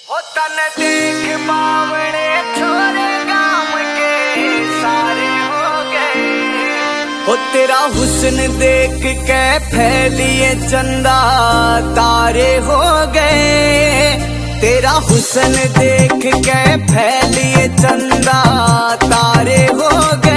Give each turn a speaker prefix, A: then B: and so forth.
A: हो तन देख बावड़े छोरे गांव के सारे हो गए। हो तेरा हुस्न देख के फैलिए चंदा तारे हो गए। तेरा हुस्न देख के फैलिए चंदा तारे हो गए।